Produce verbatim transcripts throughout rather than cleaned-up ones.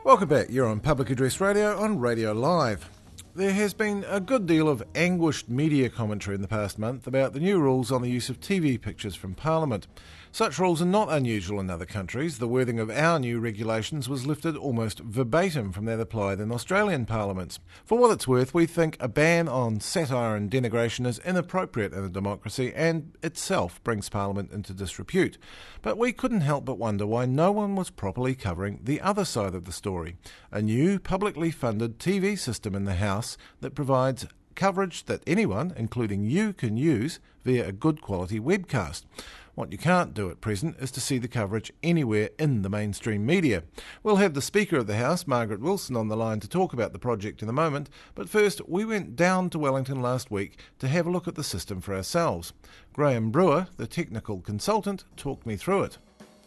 Welcome back. You're on Public Address Radio on Radio Live. There has been a good deal of anguished media commentary in the past month about the new rules on the use of T V pictures from Parliament. Such rules are not unusual in other countries. The wording of our new regulations was lifted almost verbatim from that applied in Australian parliaments. For what it's worth, we think a ban on satire and denigration is inappropriate in a democracy and itself brings Parliament into disrepute. But we couldn't help but wonder why no one was properly covering the other side of the story. A new publicly funded T V system in the House that provides coverage that anyone, including you, can use via a good quality webcast. What you can't do at present is to see the coverage anywhere in the mainstream media. We'll have the Speaker of the House, Margaret Wilson, on the line to talk about the project in a moment, but first we went down to Wellington last week to have a look at the system for ourselves. Graham Brewer, the technical consultant, talked me through it.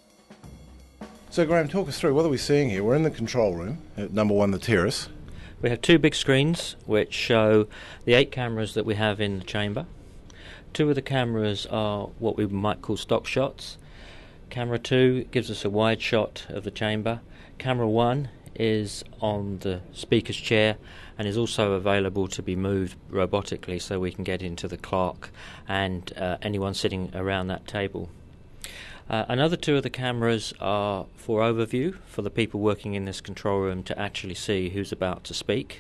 So Graham, talk us through, what are we seeing here? We're in the control room at number one, the terrace. We have two big screens which show the eight cameras that we have in the chamber. Two of the cameras are what we might call stock shots. Camera two gives us a wide shot of the chamber. Camera one is on the speaker's chair and is also available to be moved robotically so we can get into the clerk and uh, anyone sitting around that table. Uh, another two of the cameras are for overview, for the people working in this control room to actually see who's about to speak.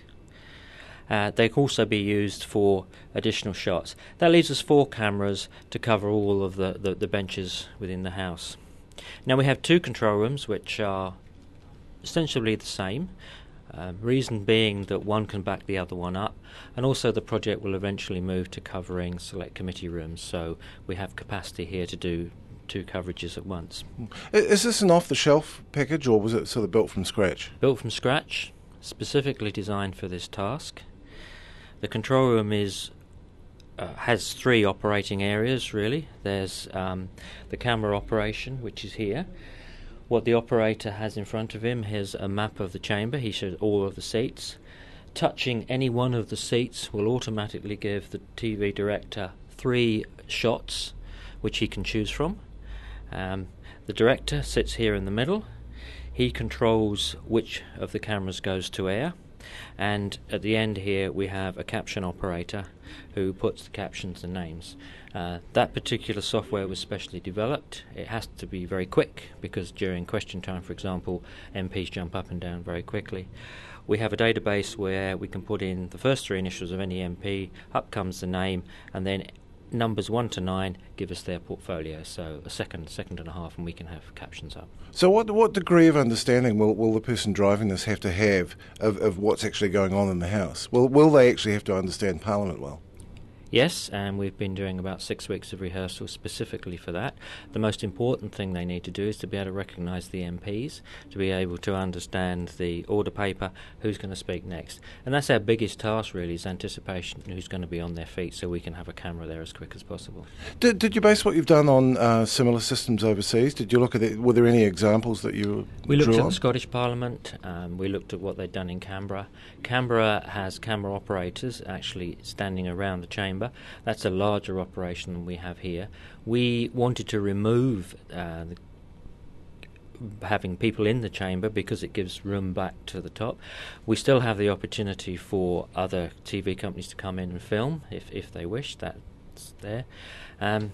Uh, they can also be used for additional shots. That leaves us four cameras to cover all of the, the, the benches within the house. Now we have two control rooms which are essentially the same, uh, reason being that one can back the other one up, and also the project will eventually move to covering select committee rooms, so we have capacity here to do two coverages at once. Is this an off-the-shelf package or was it sort of built from scratch? Built from scratch, specifically designed for this task. The control room is uh, has three operating areas really. There's um, the camera operation, which is here. What the operator has in front of him is a map of the chamber. He shows all of the seats. Touching any one of the seats will automatically give the T V director three shots which he can choose from. Um, the director sits here in the middle. He controls which of the cameras goes to air, and at the end here we have a caption operator who puts the captions and names. Uh, that particular software was specially developed. It has to be very quick because during question time, for example, M Ps jump up and down very quickly. We have a database where we can put in the first three initials of any M P, up comes the name, and then numbers one to nine give us their portfolio, so a second, second and a half, and we can have captions up. So what what degree of understanding will, will the person driving this have to have of, of what's actually going on in the House? Will, will they actually have to understand Parliament well? Yes, and we've been doing about six weeks of rehearsal specifically for that. The most important thing they need to do is to be able to recognise the M Ps, to be able to understand the order paper, who's going to speak next. And that's our biggest task really, is anticipation, who's going to be on their feet, so we can have a camera there as quick as possible. Did, did you base what you've done on uh, similar systems overseas? Did you look at it? Were there any examples that you We looked drew at on? the Scottish Parliament, um, we looked at what they'd done in Canberra. Canberra has camera operators actually standing around the chamber. That's a larger operation than we have here. We wanted to remove uh, the, having people in the chamber because it gives room back to the top. We still have the opportunity for other T V companies to come in and film if, if they wish. That's there. Um,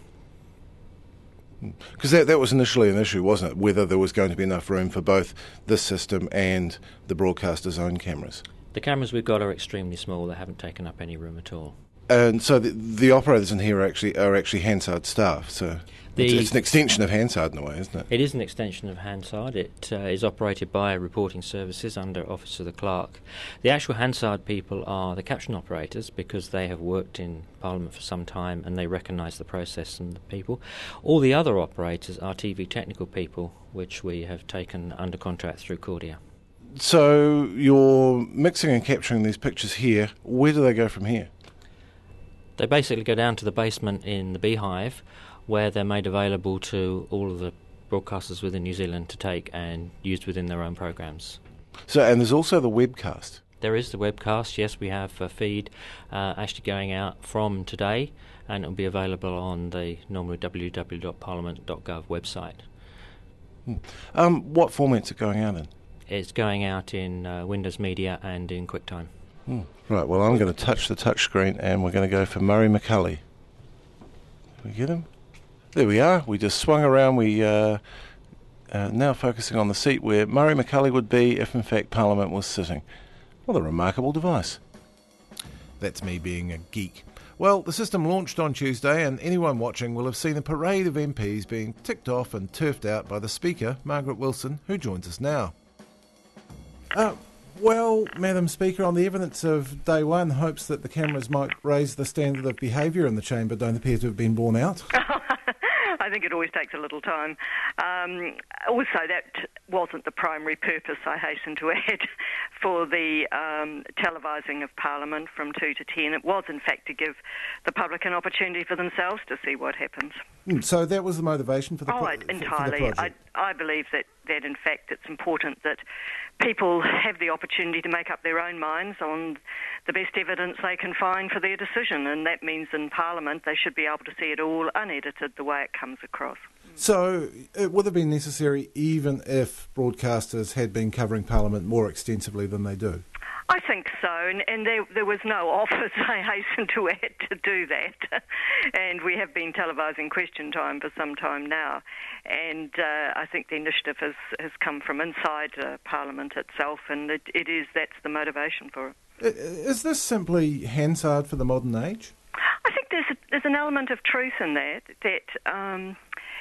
Because that, that was initially an issue, wasn't it? Whether there was going to be enough room for both this system and the broadcaster's own cameras. the cameras we've got are extremely small. They haven't taken up any room at all. And so the, the operators in here are actually are actually Hansard staff. So The- it's, it's an extension of Hansard in a way, isn't it? It is an extension of Hansard. It uh, is operated by Reporting Services under Office of the Clerk. The actual Hansard people are the caption operators because they have worked in Parliament for some time and they recognise the process and the people. All the other operators are T V technical people, which we have taken under contract through Cordia. So you're mixing and capturing these pictures here. Where do they go from here? They basically go down to the basement in the Beehive, where they're made available to all of the broadcasters within New Zealand to take and used within their own programs. So, and there's also the webcast. There is the webcast, yes, we have a feed uh, actually going out from today, and it will be available on the normal w w w dot parliament dot gov website. Um, what format's it going out in? it's going out in uh, Windows Media and in QuickTime. Hmm. Right, well, I'm going to touch the touchscreen and we're going to go for Murray McCully. Can we get him? There we are. We just swung around. We uh, uh, now focusing on the seat where Murray McCully would be if, in fact, Parliament was sitting. What a remarkable device. That's me being a geek. Well, the system launched on Tuesday, and anyone watching will have seen a parade of M Ps being ticked off and turfed out by the Speaker, Margaret Wilson, who joins us now. Uh, well, Madam Speaker, on the evidence of day one, hopes that the cameras might raise the standard of behaviour in the chamber don't appear to have been borne out. I think it always takes a little time. Um, also, that wasn't the primary purpose, I hasten to add, for the um, televising of Parliament from two to ten. It was, in fact, to give the public an opportunity for themselves to see what happens. Mm, so that was the motivation for the, pro- oh, for, entirely. for the project? I, I believe that, that, in fact, it's important that people have the opportunity to make up their own minds on the best evidence they can find for their decision, and that means in Parliament they should be able to see it all unedited the way it comes across. So it would have been necessary even if broadcasters had been covering Parliament more extensively than they do? I think so, and, and there, there was no offers, I hasten to add, to do that. And we have been televising Question Time for some time now, and uh, I think the initiative has, has come from inside uh, Parliament itself, and it, it is, that's the motivation for it. Is this simply Hansard for the modern age? I think there's, a, there's an element of truth in that, that... Um,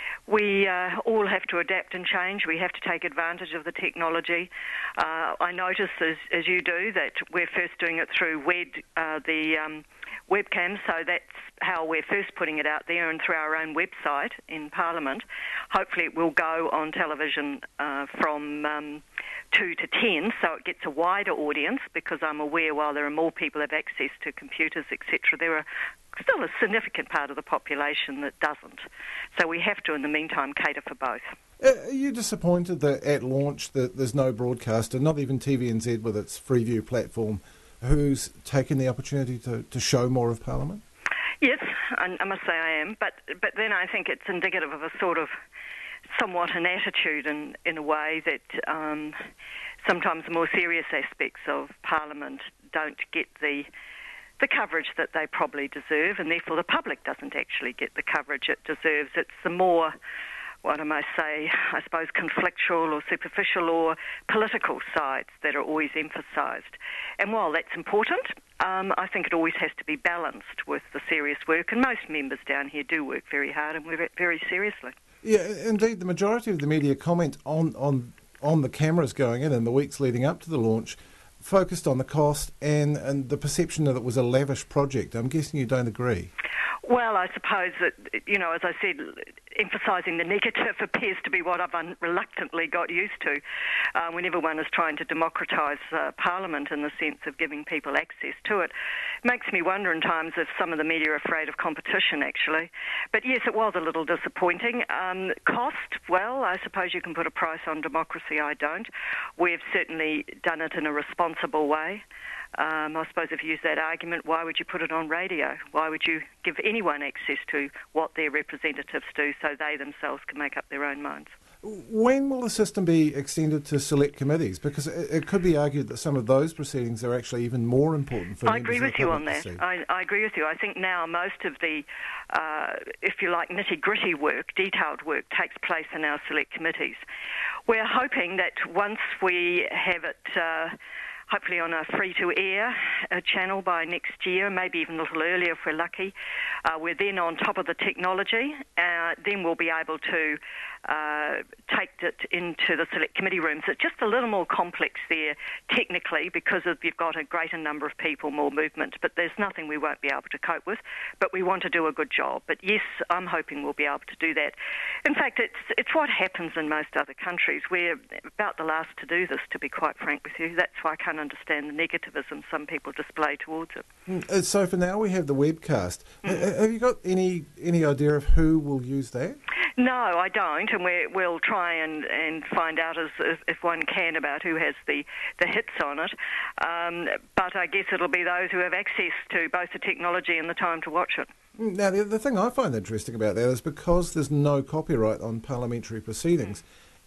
We uh, all have to adapt and change. We have to take advantage of the technology. Uh, I notice, as, as you do, that we're first doing it through web, uh, the um, webcam, so that's how we're first putting it out there, and through our own website in Parliament. Hopefully it will go on television uh, from um, two to ten, so it gets a wider audience, because I'm aware while there are more people who have access to computers, et cetera, there are still a significant part of the population that doesn't. So we have to, in the meantime, cater for both. Are you disappointed that at launch that there's no broadcaster, not even T V N Z with its Freeview platform, who's taken the opportunity to, to show more of Parliament? Yes, I, I must say I am, but but then I think it's indicative of a sort of somewhat an attitude in, in a way that um, sometimes the more serious aspects of Parliament don't get the the coverage that they probably deserve, and therefore the public doesn't actually get the coverage it deserves. It's the more, what I might say, I suppose, conflictual or superficial or political sides that are always emphasised. And while that's important, um, I think it always has to be balanced with the serious work, and most members down here do work very hard and work very seriously. Yeah, indeed, the majority of the media comment on, on, on the cameras going in in the weeks leading up to the launch focused on the cost and, and the perception that it was a lavish project. I'm guessing you don't agree. Well, I suppose that, you know, as I said, emphasising the negative appears to be what I've un- reluctantly got used to uh, whenever one is trying to democratise uh, Parliament in the sense of giving people access to it. It makes me wonder in times if some of the media are afraid of competition, actually. But yes, it was a little disappointing. Um, cost, well, I suppose you can put a price on democracy. I don't. We've certainly done it in a responsible way. Um, I suppose if you use that argument, why would you put it on radio? Why would you give anyone access to what their representatives do so they themselves can make up their own minds? When will the system be extended to select committees? Because it, it could be argued that some of those proceedings are actually even more important for I agree with you on that. See. I, I agree with you. I think now most of the, uh, if you like, nitty-gritty work, detailed work, takes place in our select committees. We're hoping that once we have it... Uh, hopefully on a free-to-air uh, channel by next year, maybe even a little earlier if we're lucky. Uh, we're then on top of the technology. Uh, then we'll be able to uh, take it into the select committee rooms. It's just a little more complex there technically because of, you've got a greater number of people, more movement, but there's nothing we won't be able to cope with. But we want to do a good job. But yes, I'm hoping we'll be able to do that. In fact, it's, it's what happens in most other countries. We're about the last to do this, to be quite frank with you. That's why I can't understand the negativism some people display towards it. Mm, so for now we have the webcast. Mm. Have you got any any idea of who will use that? No, I don't, and we're, we'll try and, and find out as, as if one can about who has the, the hits on it. Um, but I guess it'll be those who have access to both the technology and the time to watch it. Now, the, the thing I find interesting about that is because there's no copyright on parliamentary proceedings,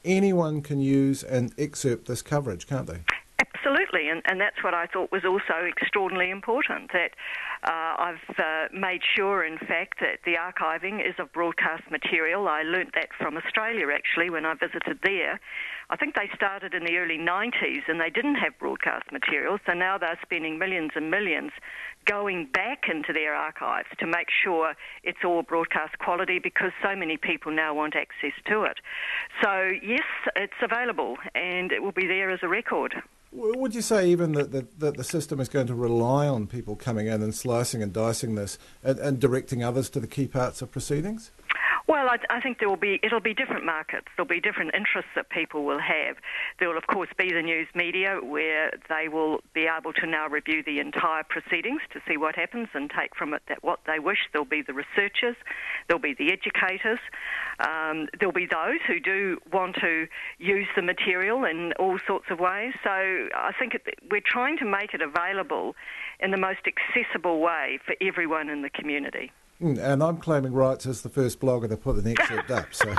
anyone can use and excerpt this coverage, can't they? Absolutely, and, and that's what I thought was also extraordinarily important, that uh, I've uh, made sure, in fact, that the archiving is of broadcast material. I learnt that from Australia, actually, when I visited there. I think they started in the early nineties and they didn't have broadcast material, so now they're spending millions and millions going back into their archives to make sure it's all broadcast quality, because so many people now want access to it. So, yes, it's available and it will be there as a record. Would you say even that the, that the system is going to rely on people coming in and slicing and dicing this and, and directing others to the key parts of proceedings? Well, I, I think there will be, it'll be different markets. There'll be different interests that people will have. There will, of course, be the news media, where they will be able to now review the entire proceedings to see what happens and take from it that what they wish. There'll be the researchers. There'll be the educators. Um, there'll be those who do want to use the material in all sorts of ways. So I think it, we're trying to make it available in the most accessible way for everyone in the community. And I'm claiming rights as the first blogger to put an excerpt up. So,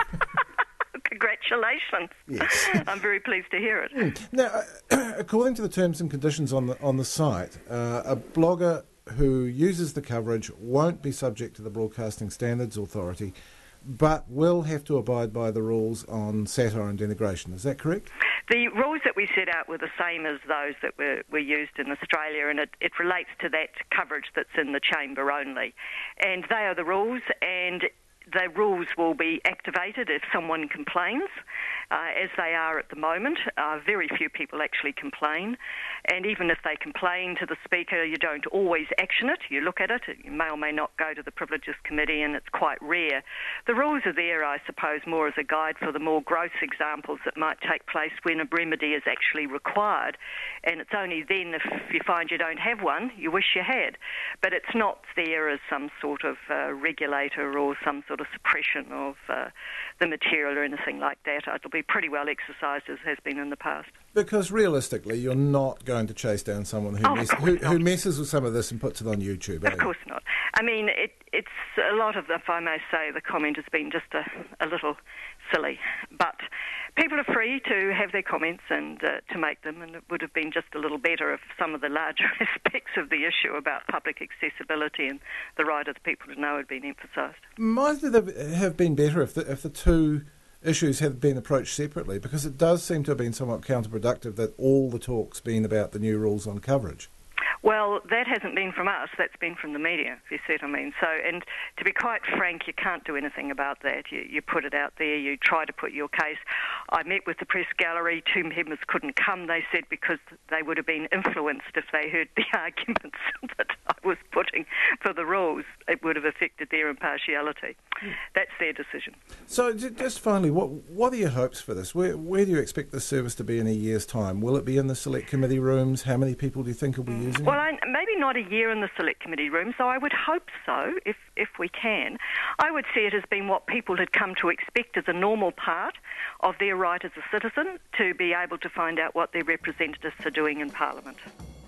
congratulations! Yes, I'm very pleased to hear it. Now, uh, according to the terms and conditions on the on the site, uh, a blogger who uses the coverage won't be subject to the Broadcasting Standards Authority, but will have to abide by the rules on satire and denigration. Is that correct? The rules that we set out were the same as those that were, were used in Australia, and it, it relates to that coverage that's in the chamber only. And they are the rules, and the rules will be activated if someone complains, uh, as they are at the moment. Uh, very few people actually complain. And even if they complain to the Speaker, you don't always action it. You look at it. You may or may not go to the Privileges Committee, and it's quite rare. The rules are there, I suppose, more as a guide for the more gross examples that might take place when a remedy is actually required. And it's only then, if you find you don't have one, you wish you had. But it's not there as some sort of uh, regulator or some sort of suppression of uh, the material or anything like that. It'll be pretty well exercised, as has been in the past. Because realistically, you're not going to chase down someone who, oh, mess, who, who messes with some of this and puts it on YouTube. Of course not. I mean, it, it's a lot of, if I may say, the comment has been just a, a little silly. But people are free to have their comments and uh, to make them, and it would have been just a little better if some of the larger aspects of the issue about public accessibility and the right of the people to know had been emphasised. Might it have been better if the, if the two issues had been approached separately, because it does seem to have been somewhat counterproductive that all the talk's been about the new rules on coverage. Well, that hasn't been from us, that's been from the media, if you see what I mean. So, and to be quite frank, you can't do anything about that. You, you put it out there, you try to put your case. I met with the press gallery, two members couldn't come, they said, because they would have been influenced if they heard the arguments that I was putting for the rules. It would have affected their impartiality. That's their decision. So, just finally, what what are your hopes for this? Where, where do you expect this service to be in a year's time? Will it be in the select committee rooms? How many people do you think will be using it? Well, I, maybe not a year in the select committee room, so I would hope so, if, if we can. I would see it as being what people had come to expect as a normal part of their right as a citizen to be able to find out what their representatives are doing in Parliament.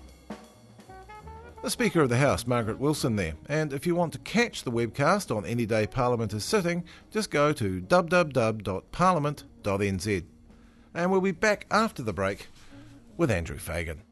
The Speaker of the House, Margaret Wilson there. And if you want to catch the webcast on any day Parliament is sitting, just go to w w w dot parliament dot n z. And we'll be back after the break with Andrew Fagan.